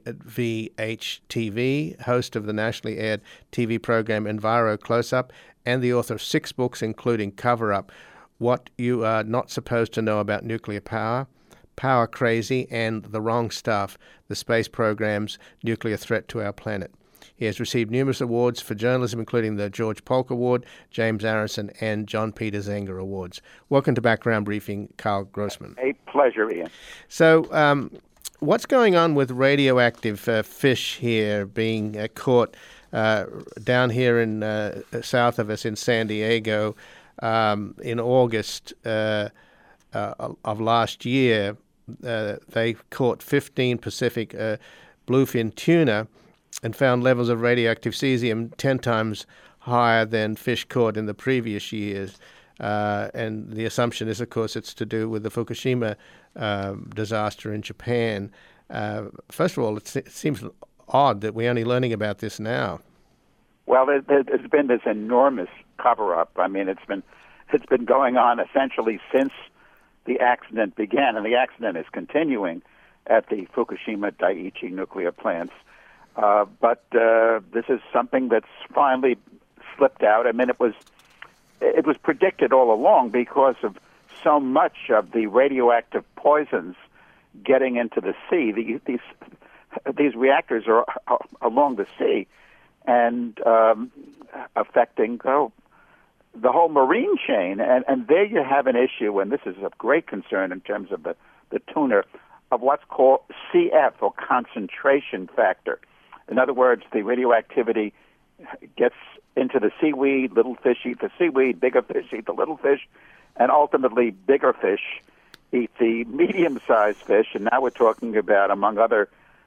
S1: H T V, host of the nationally aired T V program Enviro Close-Up, and the author of six books, including Cover Up, What You Are Not Supposed to Know About Nuclear Power, Power Crazy, and The Wrong Stuff, the space program's nuclear threat to our planet. He has received numerous awards for journalism, including the George Polk Award, James Arison, and John Peter Zenger Awards. Welcome to Background Briefing, Carl Grossman.
S5: A pleasure, Ian.
S1: So um, what's going on with radioactive uh, fish here being uh, caught uh, down here in uh, south of us in San Diego um, in August uh, uh, of last year? Uh, they caught fifteen Pacific uh, bluefin tuna and found levels of radioactive cesium ten times higher than fish caught in the previous years. Uh, and the assumption is, of course, it's to do with the Fukushima uh, disaster in Japan. Uh, first of all, it, se- it seems odd that we're only learning about this now.
S5: Well, there, there's been this enormous cover-up. I mean, it's been it's been going on essentially since the accident began, and the accident is continuing at the Fukushima Daiichi nuclear plants. Uh, but uh, this is something that's finally slipped out. I mean, it was it was predicted all along because of so much of the radioactive poisons getting into the sea. The, these these reactors are, are along the sea and um, affecting oh, the whole marine chain. And, and there you have an issue, and this is of great concern in terms of the, the tuna, of what's called C F, or concentration factor. In other words, the radioactivity gets into the seaweed, little fish eat the seaweed, bigger fish eat the little fish, and ultimately bigger fish eat the medium-sized fish. And now we're talking about, among other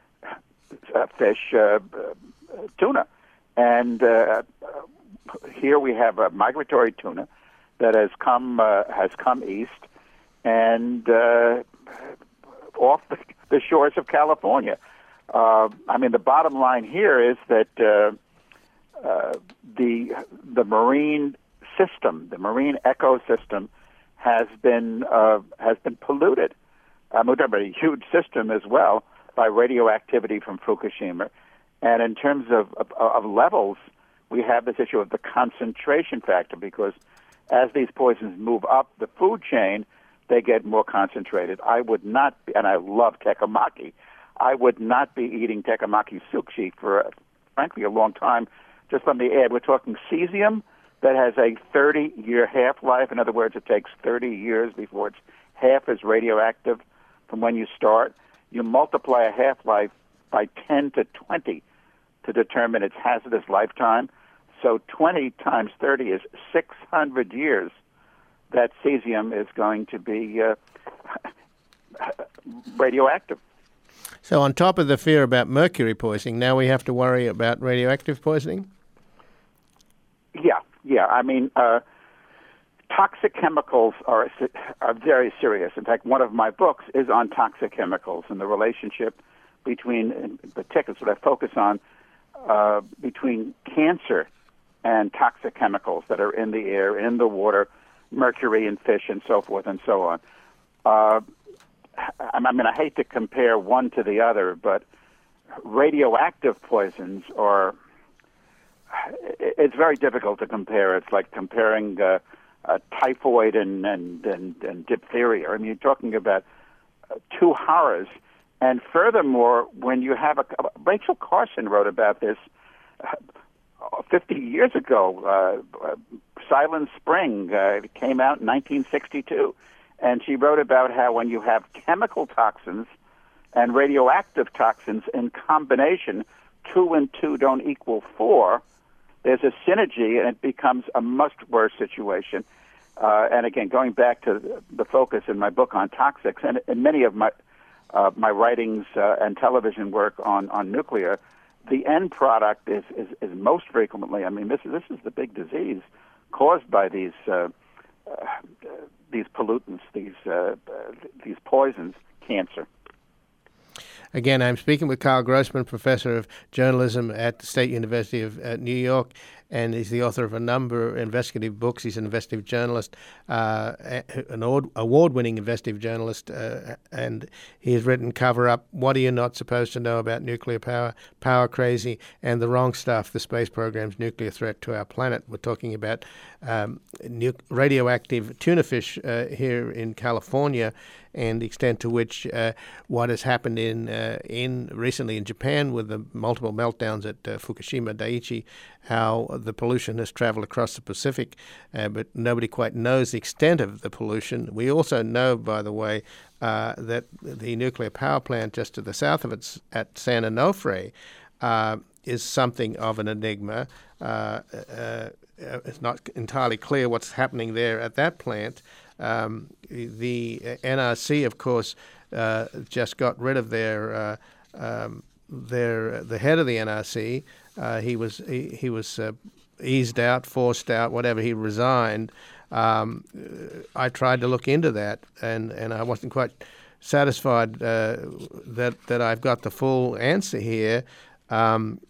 S5: uh, fish, uh, uh, tuna. And uh, here we have a migratory tuna that has come uh, has come east and uh, off the, the shores of California. Uh, I mean, the bottom line here is that uh, uh, the the marine system, the marine ecosystem, has been uh, has been polluted. Um, we're talking about a huge system as well by radioactivity from Fukushima. And in terms of, of, of levels, we have this issue of the concentration factor, because as these poisons move up the food chain, they get more concentrated. I would not, be, and I love tekkemaki, I would not be eating tekkemaki sushi for, uh, frankly, a long time. Just let me add, we're talking cesium that has a thirty-year half-life. In other words, it takes thirty years before it's half as radioactive from when you start. You multiply a half-life by ten to twenty to determine its hazardous lifetime. So twenty times thirty is six hundred years that cesium is going to be uh, radioactive.
S1: So on top of the fear about mercury poisoning, now we have to worry about radioactive poisoning?
S5: Yeah, yeah. I mean, uh, toxic chemicals are are very serious. In fact, one of my books is on toxic chemicals and the relationship between, in particular, what I focus on, uh, between cancer and toxic chemicals that are in the air, in the water, mercury in fish, and so forth and so on. Uh, I mean, I hate to compare one to the other, but radioactive poisons are, it's very difficult to compare. It's like comparing uh, uh, typhoid and, and, and, and diphtheria. I mean, you're talking about uh, two horrors. And furthermore, when you have a, Rachel Carson wrote about this uh, fifty years ago, uh, uh, Silent Spring uh, came out in nineteen sixty-two. And she wrote about how when you have chemical toxins and radioactive toxins in combination, two and two don't equal four. There's a synergy, and it becomes a much worse situation. Uh, and again, going back to the focus in my book on toxics, and, and many of my uh, my writings uh, and television work on, on nuclear, the end product is, is, is most frequently, I mean, this is, this is the big disease caused by these uh, uh, these pollutants, these uh, uh, these poisons, cancer.
S1: Again, I'm speaking with Carl Grossman, professor of journalism at the State University of uh, New York, and he's the author of a number of investigative books. He's an investigative journalist, uh, an award-winning investigative journalist, uh, and he has written Cover Up, What Are You Not Supposed to Know About Nuclear Power, Power Crazy, and The Wrong Stuff, The Space Program's Nuclear Threat to Our Planet. We're talking about um, nu- radioactive tuna fish uh, here in California, and the extent to which uh, what has happened in uh, in recently in Japan with the multiple meltdowns at uh, Fukushima Daiichi, how the pollution has traveled across the Pacific, uh, but nobody quite knows the extent of the pollution. We also know, by the way, uh, that the nuclear power plant just to the south of it at San Onofre uh, is something of an enigma. Uh, uh, it's not entirely clear what's happening there at that plant. Um, the N R C, of course, uh, just got rid of their uh, um, their the head of the N R C. Uh, he was he, he was uh, eased out, forced out, whatever. He resigned. Um, I tried to look into that, and, and I wasn't quite satisfied uh, that that I've got the full answer here. Um,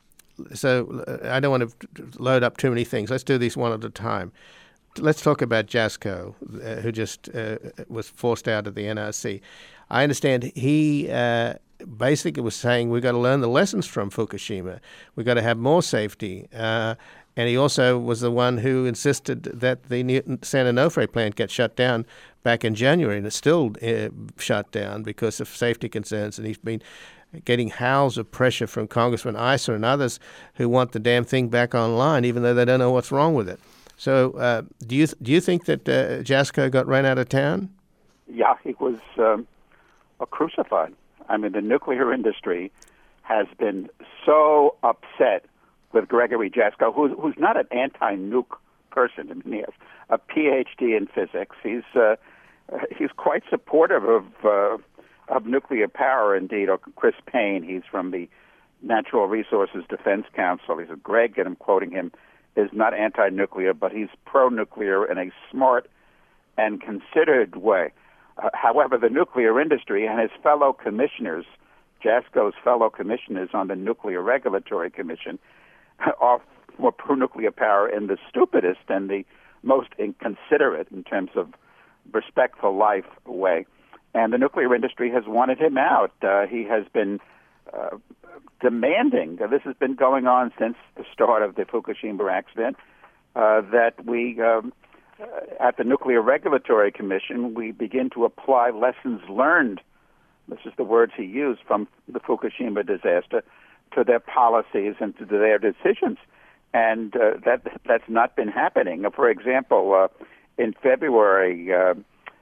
S1: so I don't want to load up too many things. Let's do these one at a time. Let's talk about Jaczko, uh, who just uh, was forced out of the N R C. I understand he uh, basically was saying we've got to learn the lessons from Fukushima. We've got to have more safety. Uh, and he also was the one who insisted that the San Onofre plant get shut down back in January, and it's still uh, shut down because of safety concerns. And he's been getting howls of pressure from Congressman Issa and others who want the damn thing back online, even though they don't know what's wrong with it. So uh, do you do you think that uh, Jaczko got run out of town?
S5: Yeah, he was um, crucified. I mean, the nuclear industry has been so upset with Gregory Jaczko, who's, who's not an anti-nuke person. I mean, he has a P H D in physics. He's uh, he's quite supportive of uh, of nuclear power, indeed. Or Chris Payne, he's from the Natural Resources Defense Council. He said, Greg, and I'm quoting him, is not anti-nuclear, but he's pro-nuclear in a smart and considered way. Uh, however, the nuclear industry and his fellow commissioners, Jaczko's fellow commissioners on the Nuclear Regulatory Commission, are more pro-nuclear power in the stupidest and the most inconsiderate in terms of respect for life way. And the nuclear industry has wanted him out. Uh, he has been uh, demanding, uh, this has been going on since the start of the Fukushima accident, uh, that we, um, uh, at the Nuclear Regulatory Commission, we begin to apply lessons learned, this is the words he used, from the Fukushima disaster, to their policies and to their decisions. And uh, that that's not been happening. For example, uh, in February, uh,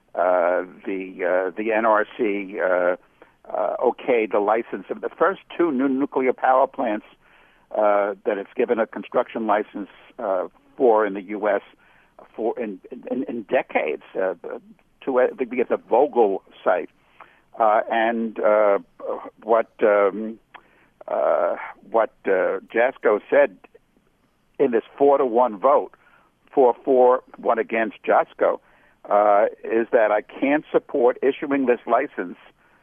S5: uh, the uh, the N R C uh, uh, okayed the license of the first two new nuclear power plants uh, that it's given a construction license uh, for in the U S for in in, in decades. Uh, to I think it's a Vogtle site, uh, and uh, what um, uh, what uh, Jaczko said in this four to one vote, four four one against Jaczko, uh, is that I can't support issuing this license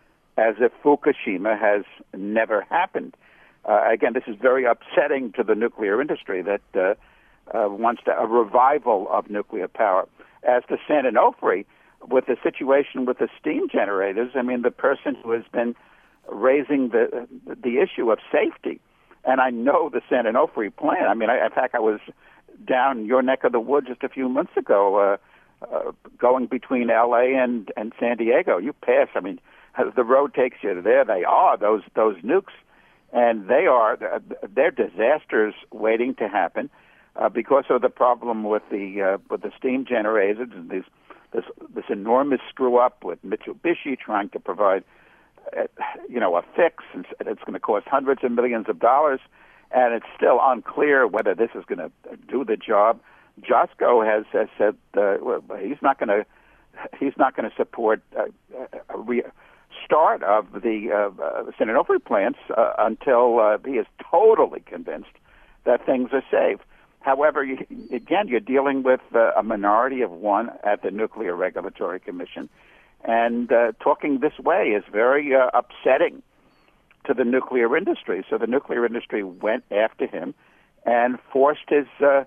S5: as if Fukushima has never happened. Uh, again, this is very upsetting to the nuclear industry that uh, uh, wants to, a revival of nuclear power. As to San Onofre, with the situation with the steam generators, I mean, the person who has been raising the the issue of safety, and I know the San Onofre plant. I mean, I, in fact, I was down your neck of the woods just a few months ago, uh, uh, going between L A and, and San Diego. You pass, I mean, the road takes you there. They are, those those nukes, and they are, they're disasters waiting to happen uh, because of the problem with the uh, with the steam generators and these, this, this enormous screw-up with Mitsubishi trying to provide Uh, you know, a fix, and it's going to cost hundreds of millions of dollars, and it's still unclear whether this is going to do the job. Jaczko has, has said uh, well, he's not going to he's not going to support uh, a restart of the uh, uh, San Onofre plants uh, until uh, he is totally convinced that things are safe. However, you, again, you're dealing with uh, a minority of one at the Nuclear Regulatory Commission. And uh, talking this way is very uh, upsetting to the nuclear industry. So the nuclear industry went after him and forced his uh,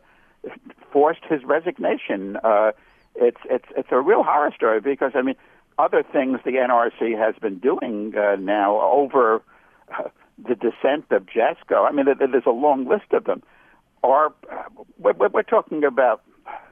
S5: forced his resignation. Uh, it's it's it's a real horror story because I mean other things the N R C has been doing uh, now over uh, the dissent of Jaczko. I mean there's a long list of them. Are uh, we're, we're talking about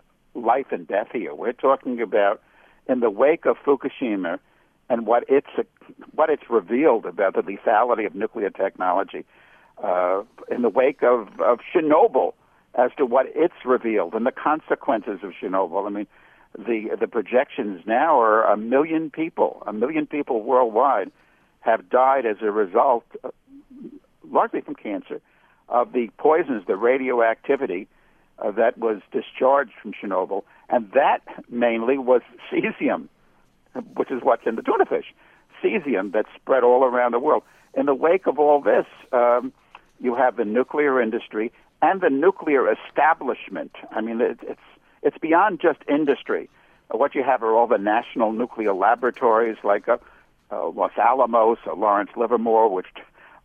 S5: life and death here. We're talking about in the wake of Fukushima and what it's what it's revealed about the lethality of nuclear technology, uh, in the wake of, of Chernobyl, as to what it's revealed and the consequences of Chernobyl. I mean, the the projections now are a million people, a million people worldwide have died as a result, uh, largely from cancer, of the poisons, the radioactivity uh, that was discharged from Chernobyl. And that mainly was cesium, which is what's in the tuna fish, cesium that's spread all around the world. In the wake of all this, um, you have the nuclear industry and the nuclear establishment. I mean, it, it's it's beyond just industry. Uh, what you have are all the national nuclear laboratories like uh, uh, Los Alamos or Lawrence Livermore, which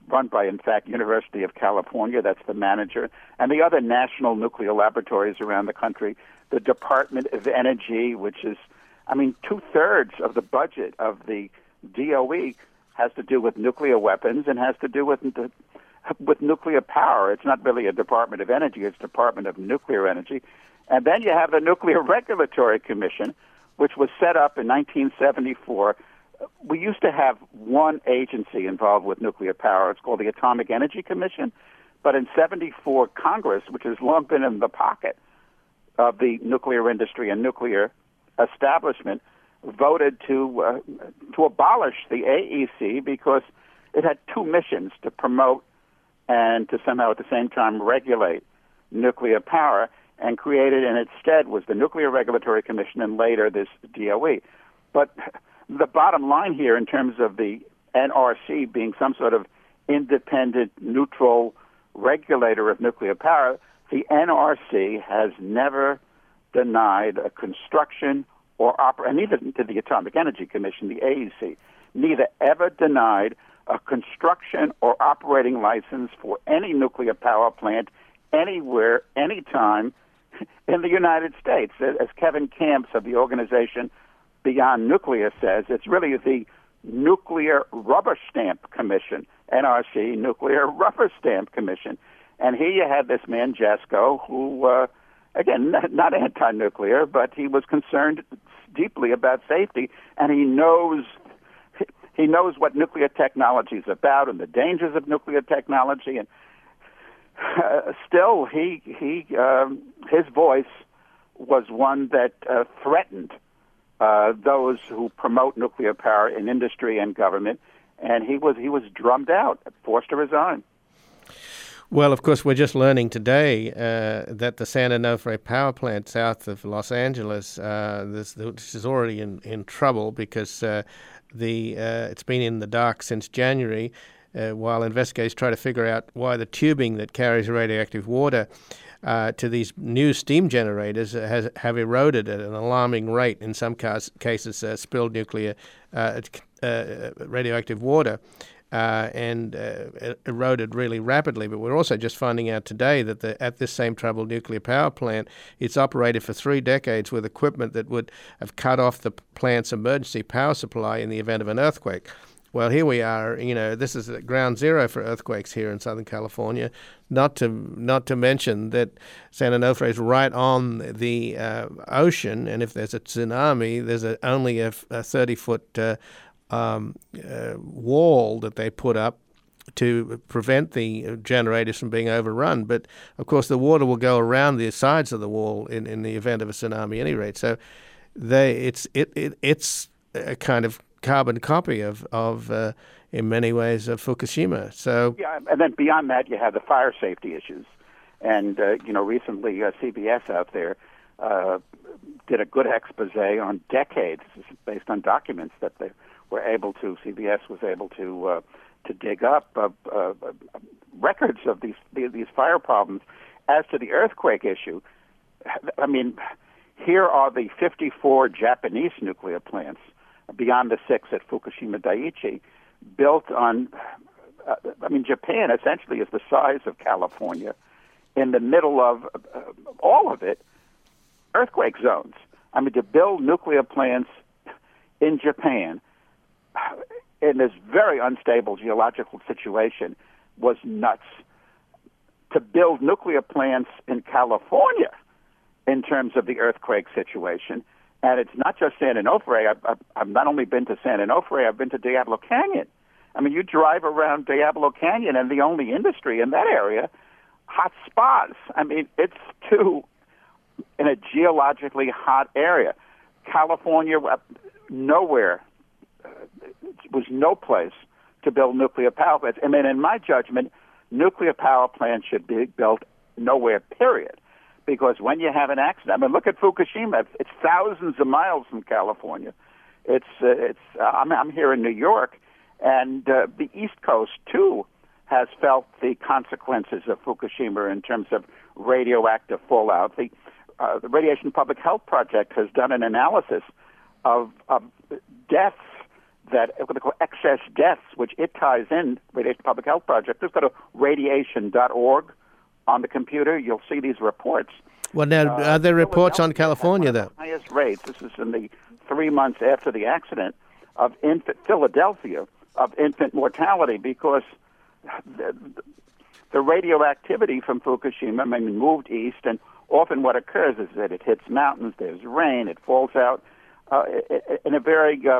S5: run by, in fact, University of California. That's the manager. And the other national nuclear laboratories around the country, the Department of Energy, which is, I mean, two-thirds of the budget of the D O E has to do with nuclear weapons and has to do with with nuclear power. It's not really a Department of Energy, it's Department of Nuclear Energy. And then you have the Nuclear Regulatory Commission, which was set up in nineteen seventy-four. We used to have one agency involved with nuclear power. It's called the Atomic Energy Commission. But in seventy-four, Congress, which has long been in the pocket of the nuclear industry and nuclear establishment, voted to uh, to abolish the A E C because it had two missions: to promote and to somehow at the same time regulate nuclear power, and created in its stead was the Nuclear Regulatory Commission and later this D O E. But the bottom line here in terms of the N R C being some sort of independent, neutral regulator of nuclear power, the N R C has never denied a construction or oper- and neither did the Atomic Energy Commission, the A E C, neither ever denied a construction or operating license for any nuclear power plant anywhere, anytime in the United States. As Kevin Camps of the organization Beyond Nuclear says, it's really the Nuclear Rubber Stamp Commission, N R C, Nuclear Rubber Stamp Commission. And here you had this man, Jasko, who, uh, again, not, not anti-nuclear, but he was concerned deeply about safety, and he knows he knows what nuclear technology is about and the dangers of nuclear technology. And uh, still, he he um, his voice was one that uh, threatened uh, those who promote nuclear power in industry and government, and he was he was drummed out, forced to resign.
S1: Well, of course, we're just learning today uh, that the San Onofre power plant south of Los Angeles, uh, this, this is already in, in trouble because uh, the uh, it's been in the dark since January, uh, while investigators try to figure out why the tubing that carries radioactive water uh, to these new steam generators has have eroded at an alarming rate. In some cas- cases, uh, spilled nuclear uh, uh, radioactive water. Uh, and uh, eroded really rapidly. But we're also just finding out today that the, at this same troubled nuclear power plant, it's operated for three decades with equipment that would have cut off the plant's emergency power supply in the event of an earthquake. Well, here we are. You know, this is at ground zero for earthquakes here in Southern California. Not to not to mention that San Onofre is right on the uh, ocean, and if there's a tsunami, there's a, only a thirty-foot uh, Um, uh, wall that they put up to prevent the generators from being overrun. But, of course, the water will go around the sides of the wall in, in the event of a tsunami at any rate. So they, it's it, it it's a kind of carbon copy of, of uh, in many ways, of Fukushima. So
S5: yeah, and then beyond that, you have the fire safety issues. And, uh, you know, recently uh, C B S out there uh, did a good expose on decades based on documents that they were able to, C B S was able to uh, to dig up uh, uh, records of these these fire problems. As to the earthquake issue, I mean, here are the fifty-four Japanese nuclear plants beyond the six at Fukushima Daiichi, built on, uh, I mean, Japan essentially is the size of California, in the middle of uh, all of it, earthquake zones. I mean, to build nuclear plants in Japan in this very unstable geological situation was nuts. To build nuclear plants in California in terms of the earthquake situation, and it's not just San Onofre. I've, I've, I've not only been to San Onofre, I've been to Diablo Canyon. I mean, you drive around Diablo Canyon, and the only industry in that area, hot spas. I mean, it's too, in a geologically hot area. California, nowhere, uh, was no place to build nuclear power plants. I mean, in my judgment, nuclear power plants should be built nowhere, period. Because when you have an accident, I mean, look at Fukushima. It's, it's thousands of miles from California. It's, uh, it's. Uh, I'm, I'm here in New York, and uh, the East Coast, too, has felt the consequences of Fukushima in terms of radioactive fallout. The, uh, the Radiation Public Health Project has done an analysis of, of deaths that what they call excess deaths, which it ties in, Radiation Public Health Project. Just go to radiation dot org on the computer. You'll see these reports.
S1: Well, now,
S5: Uh,
S1: are there reports on
S5: Philadelphia
S1: California,
S5: had one
S1: though?
S5: of the highest rates, this is in the three months after the accident, of infant, Philadelphia, of infant mortality because the, the radioactivity from Fukushima, I mean, moved east, and often what occurs is that it hits mountains, there's rain, it falls out uh, in a very... Uh,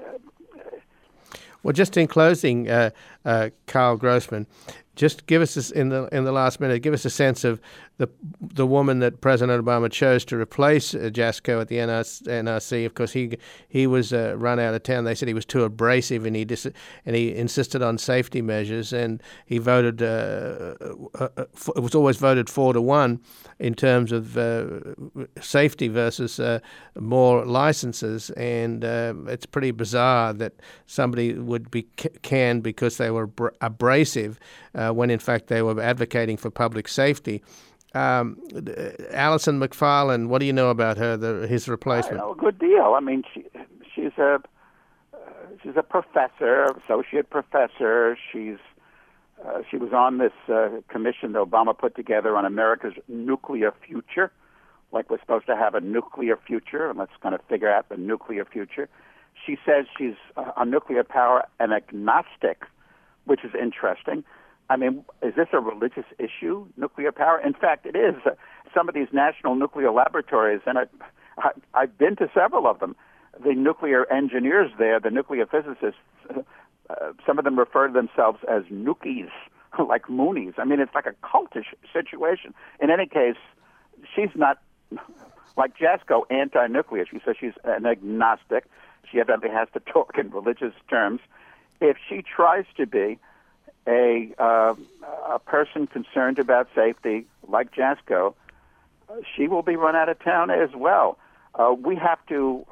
S1: Well, just in closing, uh, uh, Carl Grossman, just give us this, in the in the last minute, give us a sense of the the woman that President Obama chose to replace uh, Jasko at the N R C. Of course, he he was uh, run out of town. They said he was too abrasive, and he dis- and he insisted on safety measures. And he voted. Uh, uh, uh, it was always voted four to one in terms of uh, safety versus uh, more licenses. And uh, it's pretty bizarre that somebody would be c- canned because they were abra- abrasive, uh, when in fact they were advocating for public safety. Um, Alison Macfarlane, what do you know about her, the, his replacement?
S5: I know a good deal. I mean, she, she's a uh, she's a professor, associate professor. She's uh, she was on this uh, commission that Obama put together on America's nuclear future. Like we're supposed to have a nuclear future, and let's kind of figure out the nuclear future. She says she's uh, on nuclear power an agnostic, which is interesting. I mean, is this a religious issue, nuclear power? In fact, it is. Uh, some of these national nuclear laboratories, and I, I, I've been to several of them, the nuclear engineers there, the nuclear physicists, uh, some of them refer to themselves as nookies, like Moonies. I mean, it's like a cultish situation. In any case, she's not, like Jasko, anti-nuclear. She says she's an agnostic. She evidently has to talk in religious terms. If she tries to be a uh, a person concerned about safety, like Jasko, uh, she will be run out of town as well. Uh, we have to,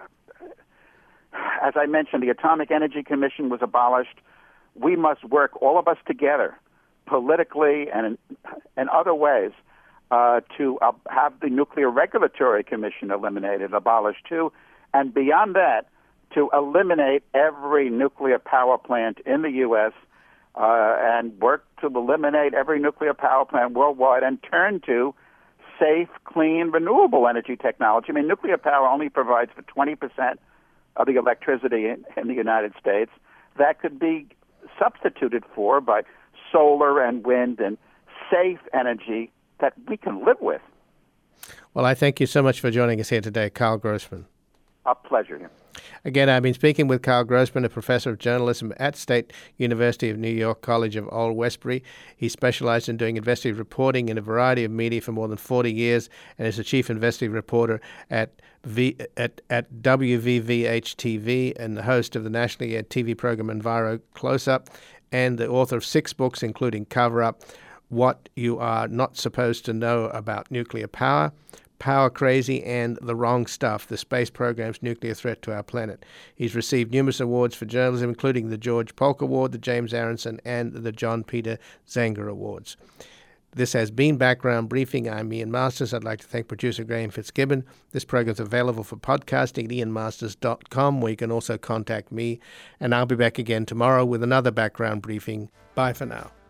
S5: as I mentioned, the Atomic Energy Commission was abolished. We must work, all of us together, politically and in, in other ways, uh, to uh, have the Nuclear Regulatory Commission eliminated, abolished too, and beyond that, to eliminate every nuclear power plant in the U S Uh, and work to eliminate every nuclear power plant worldwide and turn to safe, clean, renewable energy technology. I mean, nuclear power only provides for twenty percent of the electricity in, in the United States. That could be substituted for by solar and wind and safe energy that we can live with.
S1: Well, I thank you so much for joining us here today, Carl Grossman.
S5: A pleasure.
S1: Again, I've been speaking with Carl Grossman, a professor of journalism at State University of New York College of Old Westbury. He specialized in doing investigative reporting in a variety of media for more than forty years and is a chief investigative reporter at v, at, at W V V H T V and the host of the nationally aired T V program Enviro Close-Up, and the author of six books, including Cover Up, What You Are Not Supposed to Know About Nuclear Power, Power Crazy, and The Wrong Stuff, the space program's nuclear threat to our planet. He's received numerous awards for journalism, including the George Polk Award, the James Aronson, and the John Peter Zenger Awards. This has been Background Briefing. I'm Ian Masters. I'd like to thank producer Graham Fitzgibbon. This program is available for podcasting at ian masters dot com, where you can also contact me. And I'll be back again tomorrow with another Background Briefing. Bye for now.